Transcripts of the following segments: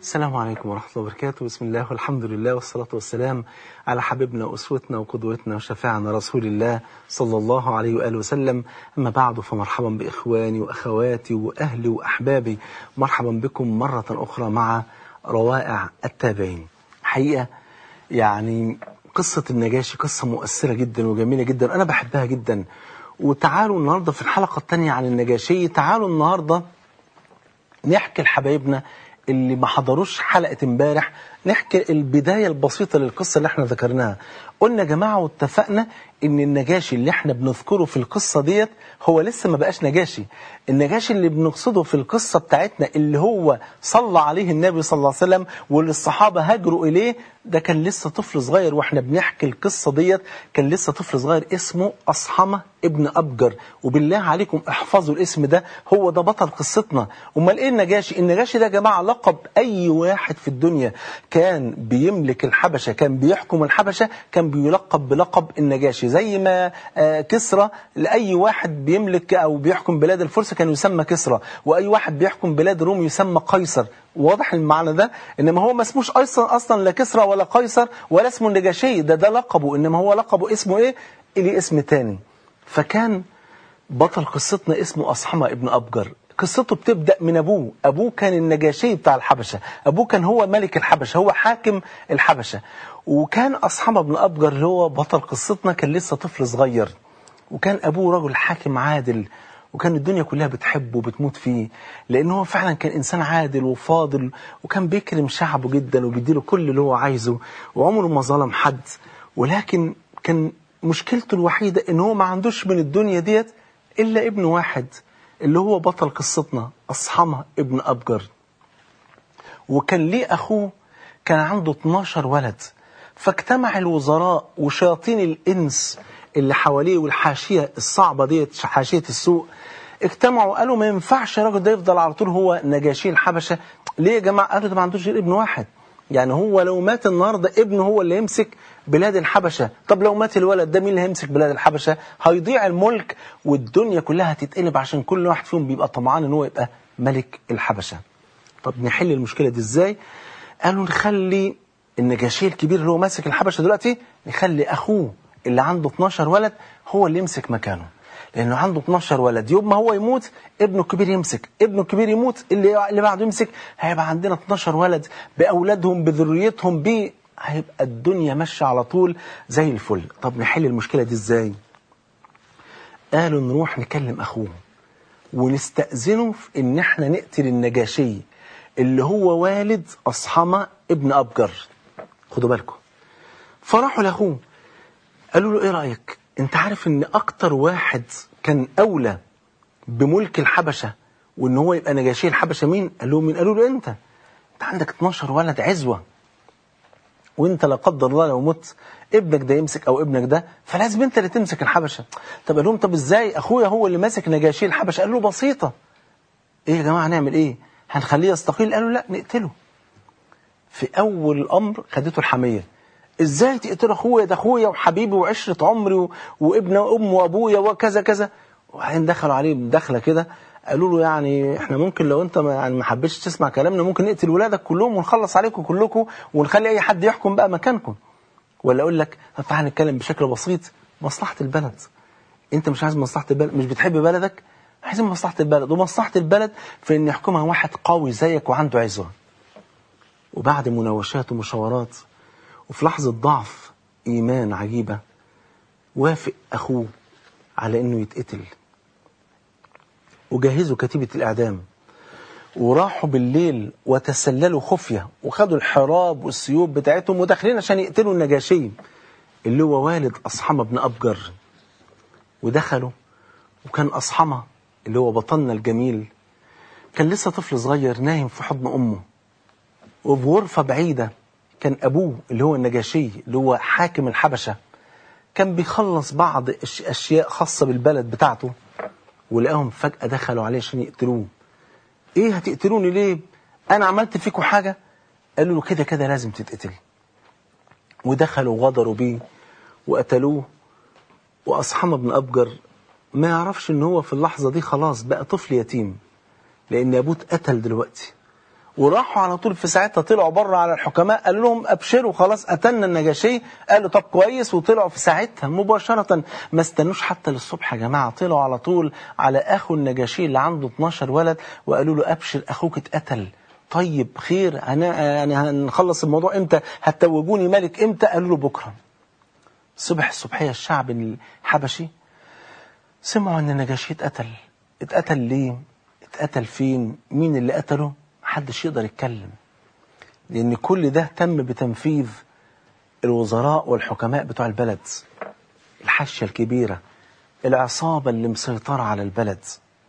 السلام عليكم ورحمة الله وبركاته. بسم الله والحمد لله والصلاة والسلام على حبيبنا وأسوتنا وقدوتنا وشفاعنا رسول الله صلى الله عليه وآله وسلم. أما بعد، فمرحبا بإخواني وأخواتي وأهلي وأحبابي، مرحبا بكم مرة أخرى مع روائع التابعين. حقيقة يعني قصة النجاشي قصة مؤثرة جدا وجميلة جدا، أنا بحبها جدا. وتعالوا النهاردة في الحلقة الثانية عن النجاشي، تعالوا النهاردة نحكي لحبايبنا اللي ما حضروش حلقة امبارح، نحكي البداية البسيطة للقصة اللي احنا ذكرناها. قلنا يا جماعة واتفقنا ان النجاشي اللي احنا بنذكره في القصة ديت هو لسه ما بقاش نجاشي. النجاشي اللي بنقصده في القصة بتاعتنا اللي هو صلى عليه النبي صلى الله عليه وسلم واللي الصحابة هاجروا إليه، ده كان لسه طفل صغير. واحنا بنحكي القصة ديت كان لسه طفل صغير اسمه أصحمة ابن أبجر. وبالله عليكم احفظوا الاسم ده، هو ده بطل قصتنا. امال ايه النجاشي؟ النجاشي ده يا جماعة لقب أي واحد في الدنيا كان بيملك الحبشة، كان بيحكم الحبشة، كان بيلقب بلقب النجاشي. زي ما كسرى لأي واحد بيملك أو بيحكم بلاد الفرس كان يسمى كسرى، وأي واحد بيحكم بلاد الروم يسمى قيصر. واضح المعنى ده؟ إنما هو ما اسموش أصلا لا كسرى ولا قيصر ولا اسمه النجاشي، ده لقبه. إنما هو لقبه اسمه إيه؟ ليه اسم تاني. فكان بطل قصتنا اسمه أصحمة ابن أبجر. قصته بتبدأ من أبوه كان النجاشي بتاع الحبشة، أبوه كان هو ملك الحبشة، هو حاكم الحبشة. وكان أصحمة ابن أبجر اللي هو بطل قصتنا كان لسه طفل صغير، وكان أبوه رجل حاكم عادل، وكان الدنيا كلها بتحبه وبتموت فيه، لأنه هو فعلا كان إنسان عادل وفاضل، وكان بيكرم شعبه جدا وبيديله كل اللي هو عايزه، وعمره ما ظلم حد. ولكن كان مشكلته الوحيدة إن هو ما عندوش من الدنيا ديت إلا ابن واحد اللي هو بطل قصتنا أصحمة ابن أبجر. وكان ليه أخوه كان عنده 12 ولد. فاجتمع الوزراء وشياطين الإنس اللي حواليه والحاشية الصعبة ديت، حاشية السوء، اجتمعوا قالوا ما ينفعش الراجل ده يفضل على طول هو نجاشي الحبشة. ليه يا جماعة؟ قالوا ده ما عندوش غير ابن واحد، يعني هو لو مات النهاردة ابنه هو اللي يمسك بلاد الحبشة. طب لو مات الولد ده مين اللي هيمسك بلاد الحبشة؟ هيضيع الملك والدنيا كلها هتتقلب، عشان كل واحد فيهم بيبقى طمعان ان هو يبقى ملك الحبشة. طب نحل المشكلة دي ازاي؟ قالوا نخلي النجاشي الكبير اللي هو ماسك الحبشة دلوقتي نخلي أخوه اللي عنده 12 ولد هو اللي يمسك مكانه، لأنه عنده 12 ولد. يوم ما هو يموت ابنه الكبير يمسك، ابنه الكبير يموت اللي بعده يمسك، هيبقى عندنا 12 ولد بأولادهم بذريتهم هيبقى الدنيا ماشية على طول زي الفل. طب نحل المشكلة دي ازاي؟ قالوا نروح نكلم أخوه ونستأذنه في ان احنا نقتل النجاشي اللي هو والد أصحمة ابن أبجر. خدوا بالكم. فراحوا لأخوه قالوا له ايه رأيك؟ انت عارف ان اكتر واحد كان اولى بملك الحبشة وان هو يبقى نجاشي الحبشة مين؟ قال له مين؟ قالوا له انت عندك 12 ولد عزوة، وانت لا قدر الله لو مت ابنك ده يمسك او ابنك ده، فلازم انت اللي تمسك الحبشة. طب قال لهم طب ازاي اخويا هو اللي ماسك نجاشي الحبشة؟ قال له بسيطة. ايه يا جماعة هنعمل ايه؟ هنخليه يستقيل؟ قالوا لا نقتله. في اول الامر خدته الحمية، ازاي تقتل اخويا؟ ده اخويا وحبيبي وعشرة عمري وابن ام وابويا وكذا كذا. وبعدين دخلوا عليه دخله كده، قالوا له يعني احنا ممكن لو انت ما حبيتش تسمع كلامنا ممكن نقتل ولادك كلهم ونخلص عليكم كلكم ونخلي اي حد يحكم بقى مكانكم. ولا اقول لك تعالى نتكلم بشكل بسيط، مصلحة البلد. انت مش عايز مصلحة البلد؟ مش بتحب بلدك؟ عايز مصلحة البلد، ومصلحة البلد في ان يحكمها واحد قوي زيك وعنده عزوة. وبعد مناوشات ومشاورات وفي لحظة ضعف إيمان عجيبة وافق أخوه على أنه يتقتل، وجهزوا كتيبة الإعدام وراحوا بالليل وتسللوا خفية وخدوا الحراب والسيوف بتاعتهم وداخلين عشان يقتلوا النجاشي اللي هو والد أصحمة بن أبجر. ودخلوا، وكان أصحمة اللي هو بطلنا الجميل كان لسه طفل صغير نايم في حضن أمه، وفي غرفة بعيدة كان أبوه اللي هو النجاشي اللي هو حاكم الحبشة كان بيخلص بعض أشياء خاصة بالبلد بتاعته، ولقاهم فجأة دخلوا عليه عشان يقتلوه. إيه هتقتلوني ليه؟ أنا عملت فيكم حاجة؟ قالوا له كده كده لازم تتقتل. ودخلوا وغدروا بيه وقتلوه. وأصحمة بن أبجر ما يعرفش إن هو في اللحظة دي خلاص بقى طفل يتيم، لأن أبوه اتقتل دلوقتي وراحوا على طول في ساعتها طلعوا بره على الحكماء، قالوا لهم ابشروا خلاص قتلنا النجاشي. قالوا طب كويس، وطلعوا في ساعتها مباشرة، ما استنوش حتى للصبح يا جماعة، طلعوا على طول على اخو النجاشي اللي عنده 12 ولد وقالوا له ابشر اخوك اتقتل. طيب خير، يعني هنخلص الموضوع امتى؟ هتتوجوني ملك امتى؟ قالوا له بكره. الصبحيه الشعب الحبشي سمعوا ان النجاشي اتقتل. اتقتل ليه؟ اتقتل فين؟ مين اللي قتله؟ محدش يقدر يتكلم، لأن كل ده تم بتنفيذ الوزراء والحكماء بتوع البلد، الحشة الكبيرة، العصابة اللي مسيطرة على البلد.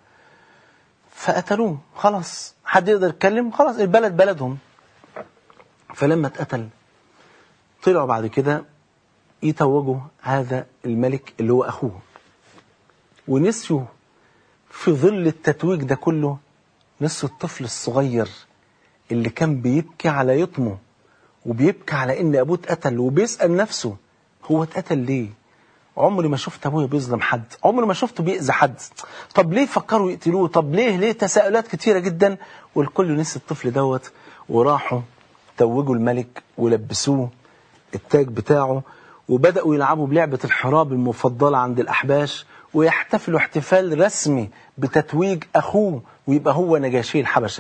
فقتلوه خلاص، حد يقدر يتكلم؟ خلاص البلد بلدهم. فلما اتقتل طلعوا بعد كده يتوجوا هذا الملك اللي هو أخوه، ونسيوا في ظل التتويج ده كله، نسيوا الطفل الصغير اللي كان بيبكي على يتمه، وبيبكي على ان ابوه اتقتل، وبيسأل نفسه هو اتقتل ليه؟ عمري ما شفت ابويا بيظلم حد، عمري ما شفته بيأذي حد، طب ليه فكروا يقتلوه؟ طب ليه تساؤلات كتيرة جدا. والكل نسي الطفل دوت، وراحوا توجوا الملك ولبسوه التاج بتاعه، وبدأوا يلعبوا بلعبة الحراب المفضلة عند الأحباش، ويحتفلوا احتفال رسمي بتتويج أخوه ويبقى هو نجاشي الحبشة.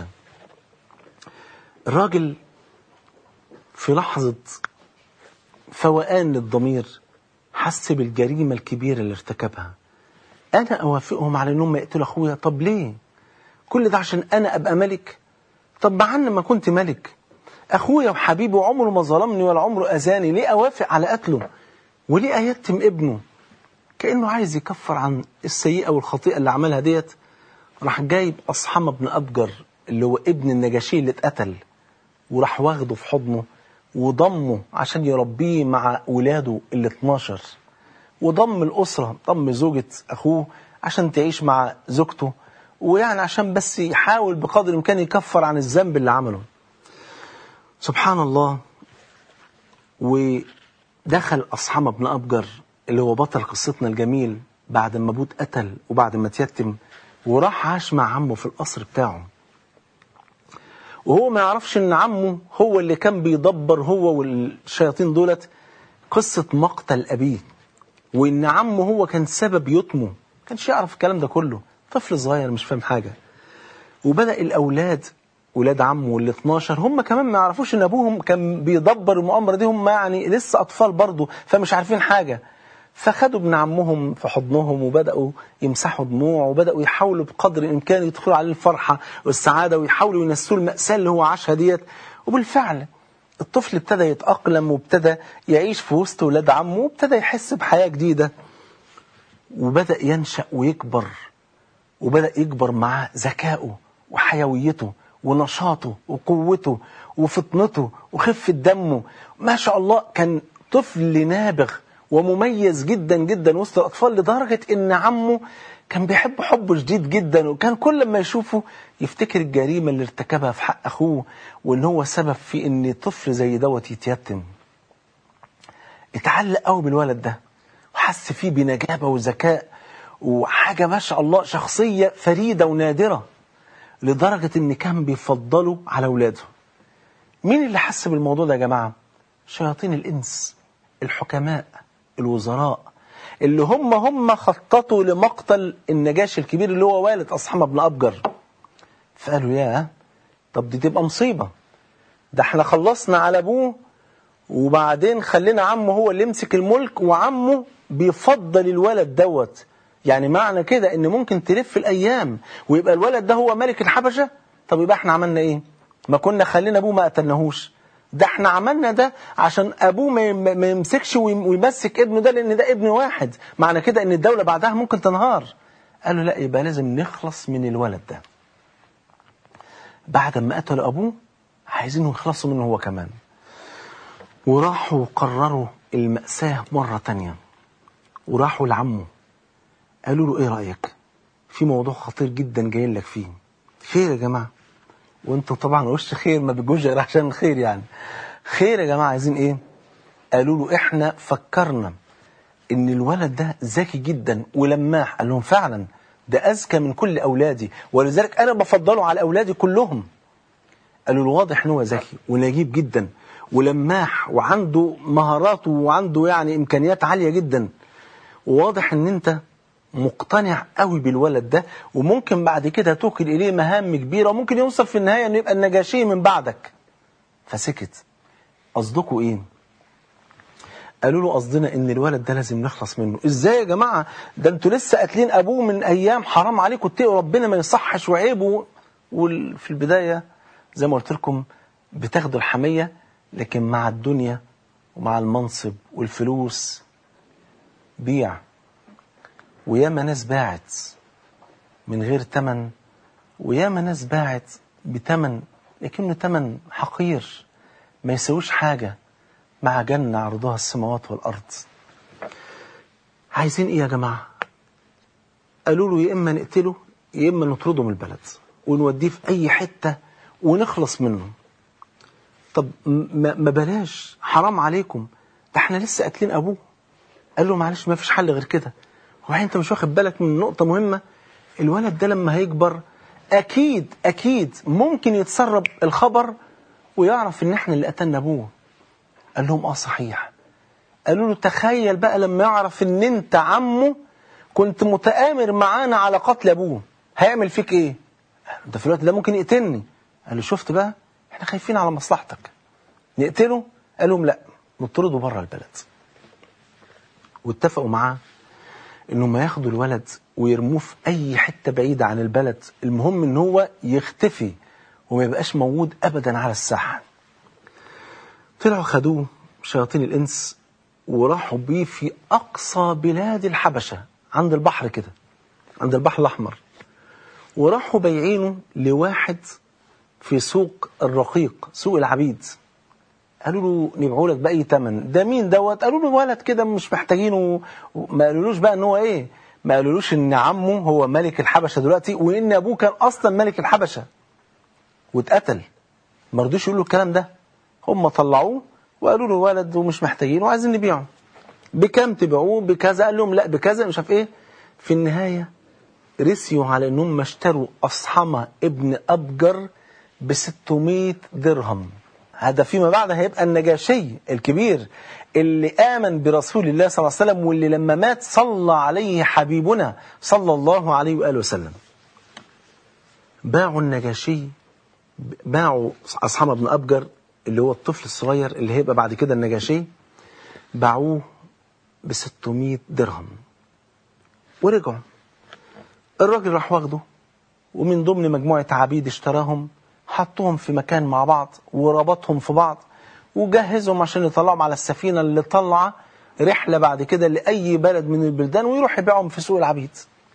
الراجل في لحظة فوقان للضمير حس بالجريمة الكبيرة اللي ارتكبها. أنا أوافقهم على أنهم يقتلوا أخويا؟ طب ليه؟ كل ده عشان أنا أبقى ملك؟ طب معنى ما كنت ملك أخويا وحبيبي وعمره ما ظلمني ولا عمره أذاني، ليه أوافق على قتله؟ وليه أيتم ابنه؟ كأنه عايز يكفر عن السيئة والخطيئة اللي عملها ديت. راح جايب أصحم بن أبجر اللي هو ابن النجاشي اللي اتقتل، وراح واخده في حضنه وضمه عشان يربيه مع ولاده ال 12، وضم الأسرة، ضم زوجة أخوه عشان تعيش مع زوجته، ويعني عشان بس يحاول بقدر الإمكان يكفر عن الذنب اللي عمله. سبحان الله. ودخل أصحم بن أبجر اللي هو بطل قصتنا الجميل بعد ما ابوه اتقتل وبعد ما اتيتم، وراح عاش مع عمه في القصر بتاعه، وهو ما يعرفش ان عمه هو اللي كان بيدبر هو والشياطين دولت قصة مقتل أبيه، وان عمه هو كان سبب يتمه. كانش يعرف الكلام ده كله، طفل صغير مش فاهم حاجة. وبدأ الأولاد ولاد عمه ال 12 هم كمان ما يعرفوش ان ابوهم كان بيدبر المؤامرة دي، هم يعني لسه أطفال برضه فمش عارفين حاجة. فخدوا ابن عمهم في حضنهم وبدأوا يمسحوا دموع، وبدأوا يحاولوا بقدر الإمكان يدخلوا عليه الفرحة والسعادة، ويحاولوا ينسوا المأساة اللي هو عاشها ديت. وبالفعل الطفل ابتدى يتأقلم، وابتدى يعيش في وسط ولاد عمه، وابتدى يحس بحياة جديدة، وبدأ ينشأ ويكبر، وبدأ يكبر معاه ذكائه وحيويته ونشاطه وقوته وفطنته وخفة دمه. ما شاء الله كان طفل نابغ ومميز جدا جدا وسط الأطفال، لدرجة إن عمه كان بيحب حبه شديد جدا، وكان كل ما يشوفه يفتكر الجريمة اللي ارتكبها في حق أخوه، وإن هو سبب في إن طفل زي دوت يتيتم. اتعلق قوي بالولد ده، وحس فيه بنجابة وذكاء وحاجة ما شاء الله، شخصية فريدة ونادرة، لدرجة إن كان بيفضله على أولاده. مين اللي حس بالموضوع ده يا جماعة؟ شياطين الإنس، الحكماء، الوزراء، اللي هم خططوا لمقتل النجاشي الكبير اللي هو والد أصحم بن أبجر. فقالوا يا طب دي تبقى مصيبة، ده احنا خلصنا على أبوه وبعدين خلينا عمه هو اللي يمسك الملك، وعمه بيفضل الولد دوت. يعني معنى كده ان ممكن تلف الأيام ويبقى الولد ده هو ملك الحبشة. طب يبقى احنا عملنا ايه؟ ما كنا خلينا أبوه ما قتلناهوش، ده احنا عملنا ده عشان ابوه ما يمسكش ويمسك ابنه ده، لان ده ابن واحد، معنى كده ان الدولة بعدها ممكن تنهار. قالوا لا، يبقى لازم نخلص من الولد ده. بعد ما قتلوا ابوه عايزينه يخلصوا منه هو كمان، وراحوا قرروا المأساة مرة تانية، وراحوا لعمه قالوا له ايه رأيك في موضوع خطير جدا جايين لك فيه؟ خير يا جماعة؟ وانتوا طبعا وش خير ما بيجوش غير عشان الخير يعني. خير يا جماعة، عايزين ايه؟ قالوا له احنا فكرنا ان الولد ده ذكي جدا ولماح. قال لهم فعلا ده اذكى من كل اولادي، ولذلك انا بفضله على اولادي كلهم. قالوا له واضح ان هو ذكي ونجيب جدا ولماح وعنده مهارات وعنده يعني امكانيات عالية جدا، وواضح ان انت مقتنع قوي بالولد ده، وممكن بعد كده توكل اليه مهام كبيرة، وممكن يوصل في النهاية انه يبقى النجاشي من بعدك. فسكت. قصدكوا ايه؟ قالوا له قصدنا ان الولد ده لازم نخلص منه. ازاي يا جماعة؟ ده انتوا لسه قاتلين ابوه من ايام، حرام عليكم اتقوا ربنا، ما يصحش وعيبه. وفي البداية زي ما قلت لكم بتاخدوا الحمية، لكن مع الدنيا ومع المنصب والفلوس بيع. وياما ناس باعت من غير تمن، وياما ناس باعت بتمن لكنه تمن حقير ما يسويش حاجة مع جنة عرضها السماوات والأرض. عايزين ايه يا جماعة؟ قالوا له يا إما نقتله يا إما نطرده من البلد ونوديه في أي حتة ونخلص منه. طب ما بلاش، حرام عليكم، ده احنا لسه قاتلين أبوه. قال له معلش ما فيش حل غير كده. هو انت مش واخد بالك من نقطة مهمة؟ الولد ده لما هيكبر أكيد ممكن يتسرب الخبر ويعرف ان احنا اللي قتلنا أبوه. قال لهم صحيح. قالوا له تخيل بقى لما يعرف ان انت عمه كنت متآمر معانا على قتل أبوه، هيعمل فيك ايه؟ انت في الوقت ده ممكن يقتلني. قال له شفت بقى، احنا خايفين على مصلحتك، نقتله؟ قال لهم لا، نطرده بره البلد. واتفقوا معاه انهم ياخدوا الولد ويرموه في اي حتة بعيدة عن البلد، المهم ان هو يختفي وما يبقاش موجود ابدا على الساحة. طلعوا خدوه شياطين الانس وراحوا بيه في اقصى بلاد الحبشة، عند البحر كده، عند البحر الاحمر، وراحوا بيعينه لواحد في سوق الرقيق، سوق العبيد. قالوا له نبيعه لك بأي تمن. ده مين دوت؟ قالوا له ولد كده مش محتاجينه. ما قالولوش بقى ان هو ايه، ما قالولوش ان عمه هو ملك الحبشة دلوقتي، وان ابوه كان اصلا ملك الحبشة واتقتل. ما رضوش يقولوا الكلام ده. هم طلعوه وقالوا له ولد ومش محتاجينه وعايزين نبيعه. بكام تبيعوه؟ بكذا. قال لهم لا بكذا، مش عارف ايه. في النهاية رسيوا على انهم اشتروا أصحمة ابن أبجر ب600 درهم. هذا فيما بعد هيبقى النجاشي الكبير اللي آمن برسول الله صلى الله عليه وسلم، واللي لما مات صلى عليه حبيبنا صلى الله عليه وآله وسلم. باعوا النجاشي، باعوا أصحمة ابن أبجر اللي هو الطفل الصغير اللي هيبقى بعد كده النجاشي، باعوه ب600 درهم ورجعوا. الراجل راح واخده، ومن ضمن مجموعة عبيد اشتراهم، حطهم في مكان مع بعض وربطهم في بعض وجهزهم عشان يطلعهم على السفينة اللي طلع رحلة بعد كده لأي بلد من البلدان ويروح يبيعهم في سوق العبيد.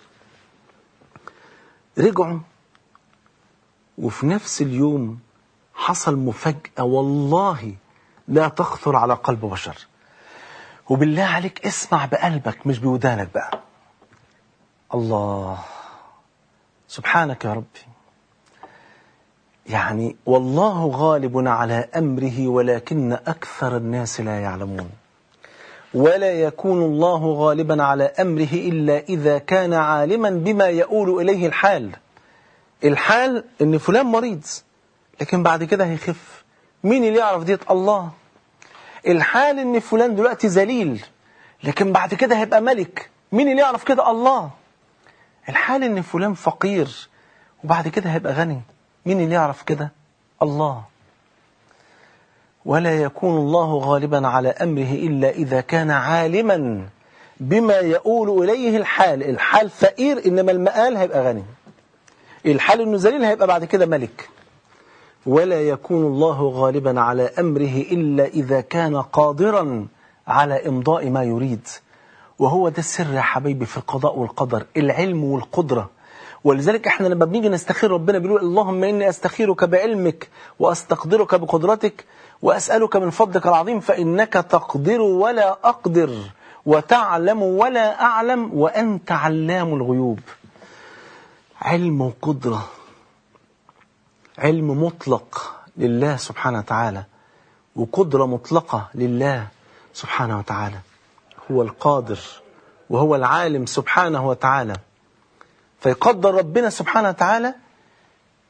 رجعوا وفي نفس اليوم حصل مفاجأة والله لا تخطر على قلب بشر. وبالله عليك اسمع بقلبك مش بودانك بقى. الله سبحانك يا ربي. يعني والله غالب على أمره ولكن أكثر الناس لا يعلمون. ولا يكون الله غالبا على أمره إلا إذا كان عالما بما يؤول إليه الحال. الحال إن فلان مريض لكن بعد كده هيخف، مين اللي يعرف ديت؟ الله. الحال إن فلان دلوقتي ذليل لكن بعد كده هيبقى ملك، مين اللي يعرف كده؟ الله. الحال إن فلان فقير وبعد كده هيبقى غني، مين اللي يعرف كده؟ الله. ولا يكون الله غالبا على أمره إلا إذا كان عالما بما يؤول إليه الحال. الحال فقير إنما المآل هيبقى غني، الحال إنه ذليل هيبقى بعد كده ملك. ولا يكون الله غالبا على أمره إلا إذا كان قادرا على إمضاء ما يريد. وهو ده السر يا حبيبي في القضاء والقدر، العلم والقدرة. ولذلك احنا لما بنيجي نستخير ربنا بيقول اللهم إني أستخيرك بعلمك وأستقدرك بقدرتك وأسألك من فضلك العظيم فإنك تقدر ولا أقدر وتعلم ولا أعلم وأنت علام الغيوب. علم وقدرة، علم مطلق لله سبحانه وتعالى وقدرة مطلقة لله سبحانه وتعالى. هو القادر وهو العالم سبحانه وتعالى. فيقدر ربنا سبحانه وتعالى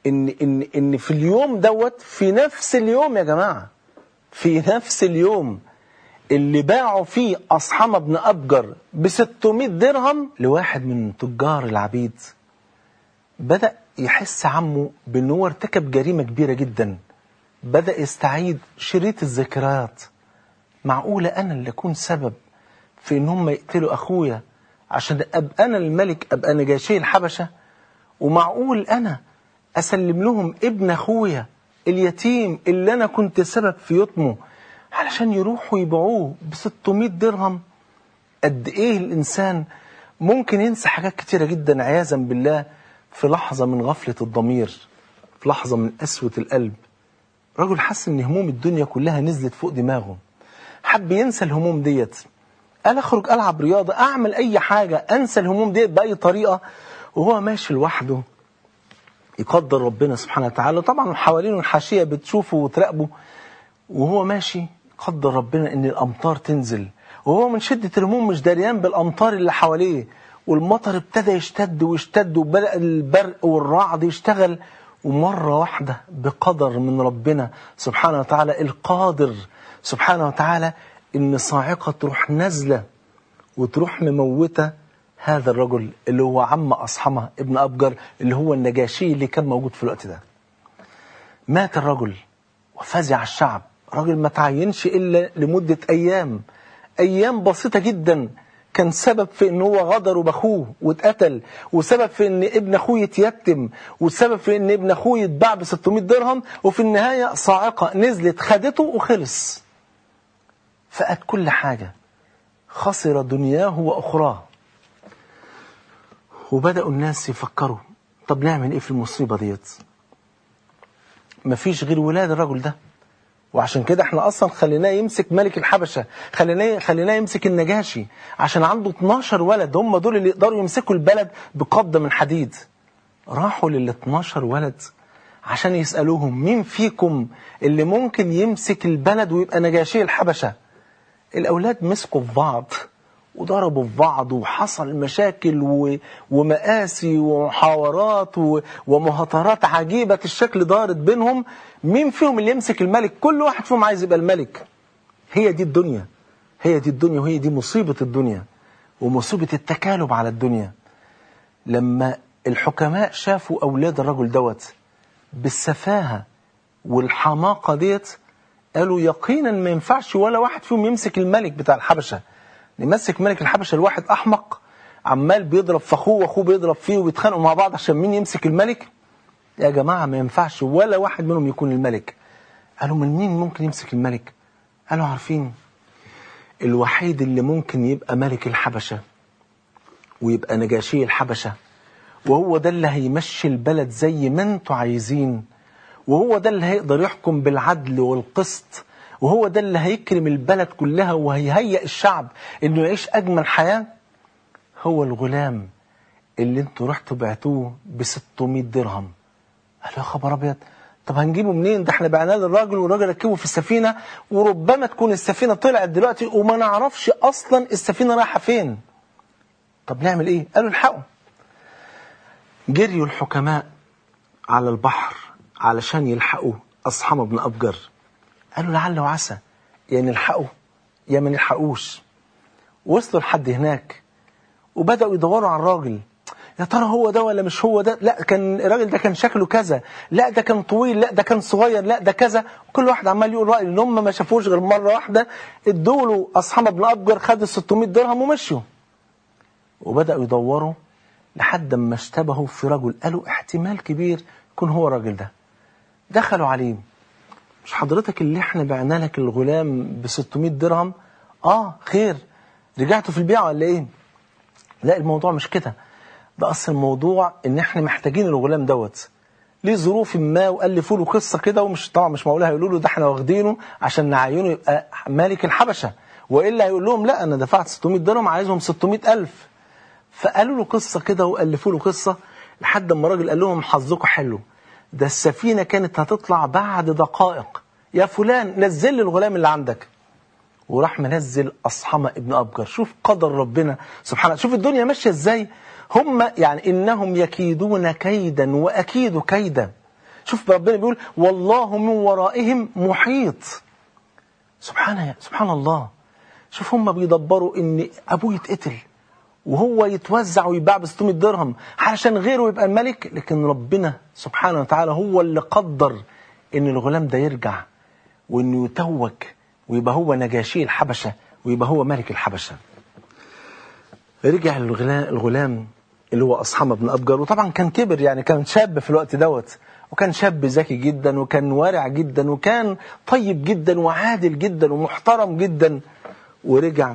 إن في اليوم دوت، في نفس اليوم يا جماعة، في نفس اليوم اللي باعوا فيه أصحمة بن أبجر ب600 درهم لواحد من تجار العبيد، بدأ يحس عمه بأنه هو ارتكب جريمة كبيرة جدا. بدأ يستعيد شريط الذكريات. معقولة أنا اللي أكون سبب في إن هم يقتلوا أخويا عشان أبقى أنا الملك، أبقى نجاشي الحبشة؟ ومعقول أنا أسلم لهم ابن أخويا اليتيم اللي أنا كنت سبب في يتمه علشان يروحوا يبيعوه ب600 درهم؟ قد إيه الإنسان ممكن ينسى حاجات كتيرة جدا عياذا بالله في لحظة من غفلة الضمير، في لحظة من قسوة القلب. رجل حس إن هموم الدنيا كلها نزلت فوق دماغه، حب ينسى الهموم ديت. قال أخرج ألعب رياضة، أعمل أي حاجة أنسى الهموم ديت بأي طريقة. وهو ماشي لوحده يقدر ربنا سبحانه وتعالى، طبعا حوالينه الحاشية بتشوفه وتراقبه، وهو ماشي قدر ربنا إن الأمطار تنزل، وهو من شدة الهموم مش دريان بالأمطار اللي حواليه، والمطر ابتدى يشتد ويشتد، وبدأ البرق والرعد يشتغل. ومرة واحدة بقدر من ربنا سبحانه وتعالى القادر سبحانه وتعالى إن صاعقة تروح نزلة وتروح مموتة هذا الرجل اللي هو عم أصحمة ابن أبجر، اللي هو النجاشي اللي كان موجود في الوقت ده. مات الرجل وفزع الشعب. رجل ما تعينش إلا لمدة أيام بسيطة جدا، كان سبب في ان هو غدر بأخوه واتقتل، وسبب في ان ابن أخوه يتيتم، وسبب في ان ابن أخوه يتباع ب600 درهم، وفي النهاية صاعقة نزلت خدته وخلص. فقد كل حاجة، خسر دنياه وأخراه. وبدأوا الناس يفكروا طب نعمل ايه في المصيبة ديت؟ مفيش غير ولاد الرجل ده، وعشان كده احنا اصلا خليناه يمسك ملك الحبشة، خليناه يمسك النجاشي، عشان عنده 12 ولد، هم دول اللي يقدروا يمسكوا البلد بقبضة من حديد. راحوا لل12 ولد عشان يسألوهم مين فيكم اللي ممكن يمسك البلد ويبقى نجاشي الحبشة. الأولاد مسكوا في بعض وضربوا في بعض، وحصل مشاكل ومآسي ومحاورات ومهاترات عجيبة الشكل دارت بينهم. مين فيهم اللي يمسك الملك؟ كل واحد فيهم عايز يبقى الملك. هي دي الدنيا، وهي دي مصيبة الدنيا ومصيبة التكالب على الدنيا. لما الحكماء شافوا أولاد الرجل دوت بالسفاهة والحماقة ديت، قالوا يقينا ما ينفعش ولا واحد فيهم يمسك الملك بتاع الحبشة. نمسك ملك الحبشة الواحد أحمق عمال بيضرب في أخوه وأخوه بيضرب فيه وبيتخانقوا مع بعض عشان مين يمسك الملك. يا جماعة ما ينفعش ولا واحد منهم يكون الملك. قالوا من مين ممكن يمسك الملك؟ قالوا عارفين الوحيد اللي ممكن يبقى ملك الحبشة ويبقى نجاشي الحبشة، وهو ده اللي هيمشي البلد زي ما انتوا عايزين، وهو ده اللي هيقدر يحكم بالعدل والقسط، وهو ده اللي هيكرم البلد كلها وهيهيئ الشعب انه يعيش اجمل حياة. هو الغلام اللي انتوا رحتوا بعتوه ب600 درهم. قالوا يا خبر ابيض، طب هنجيبه منين؟ ده احنا بعناه للراجل والراجل ركبه في السفينة، وربما تكون السفينة طلعت دلوقتي وما نعرفش اصلا السفينة رايحة فين. طب نعمل ايه؟ قالوا الحقوا. جريوا الحكماء على البحر علشان يلحقوا أصحمة بن أبجر. قالوا لعل وعسى يا نلحقوا يا ما نلحقوش. وصلوا لحد هناك وبدأوا يدوروا على الراجل، يا ترى هو ده ولا مش هو ده؟ لا كان الراجل ده كان شكله كذا، لا ده كان طويل، لا ده كان صغير، لا ده كذا. وكل واحد عمال يقول رأي، لأن هم ما شافوش غير مرة واحدة ادوا له أصحمة بن أبجر، خد 600 درهم ومشوا. وبدأوا يدوروا لحد ما اشتبهوا في رجل، قالوا احتمال كبير يكون هو الراجل ده. دخلوا عليه، مش حضرتك اللي احنا بعنا لك الغلام ب600 درهم؟ خير، رجعتوا في البيع ولا ايه؟ لا الموضوع مش كده، ده اصل الموضوع ان احنا محتاجين الغلام دوت ليه ظروف ما، وألفوا له قصه كده، ومش طبعا مش معقول هيقولوا له ده احنا واخدينه عشان نعينه يبقى مالك الحبشه، والا هيقول لهم لا انا دفعت 600 درهم عايزهم 600,000. فقالوا له قصه كده وألفوا له قصه لحد ما الراجل قال لهم حظكم حلو، ده السفينة كانت هتطلع بعد دقائق، يا فلان نزل لي الغلام اللي عندك. وراح منزل أصحمة ابن أبجر. شوف قدر ربنا سبحانه، شوف الدنيا ماشية ازاي. هم يعني إنهم يكيدون كيدا وأكيد كيدا. شوف ربنا بيقول والله من ورائهم محيط. سبحان الله. شوف هم بيدبروا ان ابوه يتقتل وهو يتوزع ويباع ب 600 درهم علشان غيره يبقى الملك، لكن ربنا سبحانه وتعالى هو اللي قدر ان الغلام ده يرجع وانه يتوج ويبقى هو نجاشي الحبشة ويبقى هو ملك الحبشة. رجع الغلام اللي هو أصحمة بن أبجر، وطبعا كان كبر، يعني كان شاب في الوقت دوت، وكان شاب ذكي جدا وكان وارع جدا وكان طيب جدا وعادل جدا ومحترم جدا. ورجع،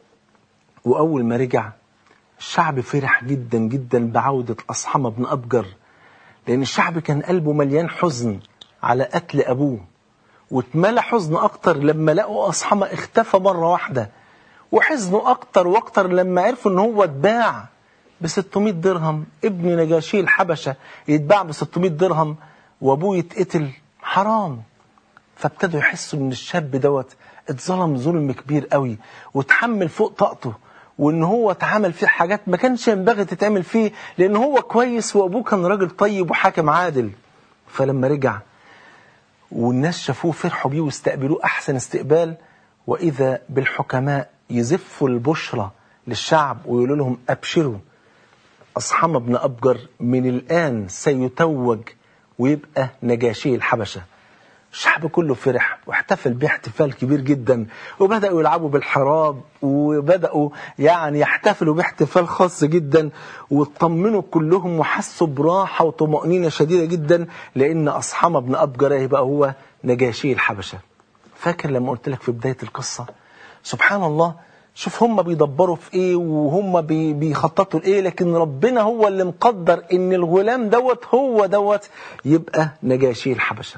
وأول ما رجع الشعب فرح جدا جدا بعودة أصحمة بن أبجر، لأن الشعب كان قلبه مليان حزن على قتل أبوه، واتملى حزن أكتر لما لقوا أصحمة اختفى مرة واحدة، وحزنوا أكتر وأكتر لما عرفوا إن هو اتباع ب 600 درهم. ابن نجاشي الحبشة يتباع ب 600 درهم وأبوه يتقتل، حرام. فابتدوا يحسوا إن الشاب دوت اتظلم ظلم كبير قوي وتحمل فوق طاقته، وإن هو اتعامل فيه حاجات ما كانش ينبغي تتعمل فيه، لأن هو كويس وأبوه كان راجل طيب وحاكم عادل. فلما رجع والناس شافوه فرحوا بيه واستقبلوه أحسن استقبال، وإذا بالحكماء يزفوا البشرى للشعب ويقولوا لهم أبشروا، أصحمة بن أبجر من الآن سيتوج ويبقى نجاشي الحبشة. الشعب كله فرح واحتفل به احتفال كبير جدا، وبدأوا يلعبوا بالحراب وبدأوا يعني يحتفلوا باحتفال خاص جدا، واطمنوا كلهم وحسوا براحة وطمأنينة شديدة جدا، لأن أصحمة بن أبجر يبقى هو نجاشي الحبشة. فاكر لما قلت لك في بداية القصة؟ سبحان الله، شوف هم بيدبروا في ايه وهم بيخططوا لايه، لكن ربنا هو اللي مقدر ان الغلام دوت هو دوت يبقى نجاشي الحبشة.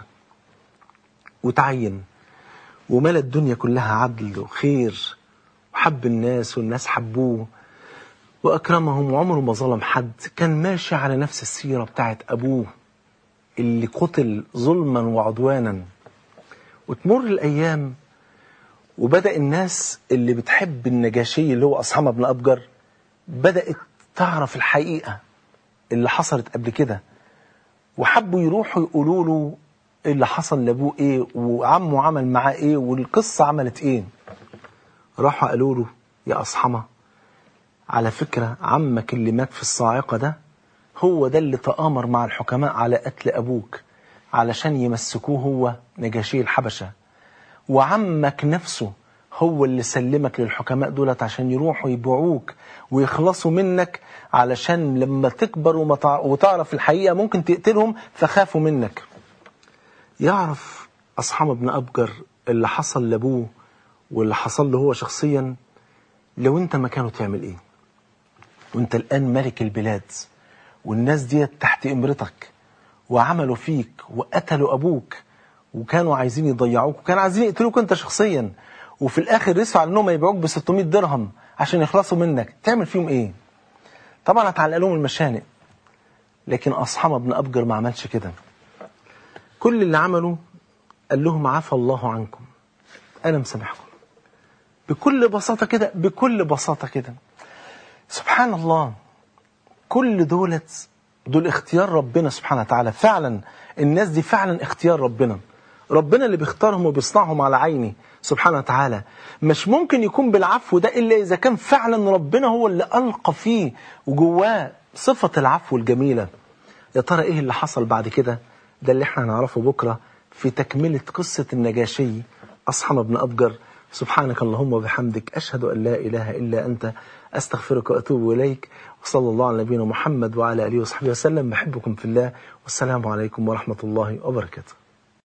وتعين وملى الدنيا كلها عدل وخير، وحب الناس والناس حبوه وأكرمهم وعمره ما ظلم حد. كان ماشي على نفس السيرة بتاعت أبوه اللي قتل ظلما وعدوانا. وتمر الأيام وبدأ الناس اللي بتحب النجاشي اللي هو أصحمة بن أبجر بدأت تعرف الحقيقة اللي حصلت قبل كده، وحبوا يروحوا يقولوا له اللي حصل لابوه ايه وعمه عمل معاه ايه والقصة عملت ايه. راحوا قالوا له يا أصحمة، على فكرة عمك اللي مات في الصاعقة ده هو ده اللي تآمر مع الحكماء على قتل أبوك علشان يمسكوه هو نجاشي الحبشة، وعمك نفسه هو اللي سلمك للحكماء دولت عشان يروحوا يبيعوك ويخلصوا منك، علشان لما تكبر وتعرف الحقيقة ممكن تقتلهم فخافوا منك. يعرف أصحمة بن أبجر اللي حصل لأبوه واللي حصل له هو شخصيا. لو انت مكانه تعمل ايه وانت الآن ملك البلاد والناس دي تحت امرتك وعملوا فيك وقتلوا أبوك وكانوا عايزين يضيعوك وكانوا عايزين يقتلوك انت شخصيا، وفي الآخر رسوا على انهم يبيعوك ب 600 درهم عشان يخلصوا منك، تعمل فيهم ايه؟ طبعا هتعلق لهم المشانق. لكن أصحمة بن أبجر ما عملش كده. كل اللي عمله قال لهم عفى الله عنكم، أنا مسامحكم. بكل بساطة كده، بكل بساطة كده. سبحان الله، كل دول اختيار ربنا سبحانه وتعالى. فعلا الناس دي فعلا اختيار ربنا اللي بيختارهم وبيصنعهم على عيني سبحانه وتعالى. مش ممكن يكون بالعفو ده إلا إذا كان فعلا ربنا هو اللي ألقى فيه وجواه صفة العفو الجميلة. يا ترى إيه اللي حصل بعد كده؟ ده اللي احنا هنعرفه بكرة في تكملة قصة النجاشي أصحمة بن أبجر. سبحانك اللهم وبحمدك، أشهد أن لا إله إلا أنت، أستغفرك وأتوب إليك. وصلى الله على نبينا محمد وعلى آله وصحبه وسلم. بحبكم في الله، والسلام عليكم ورحمة الله وبركاته.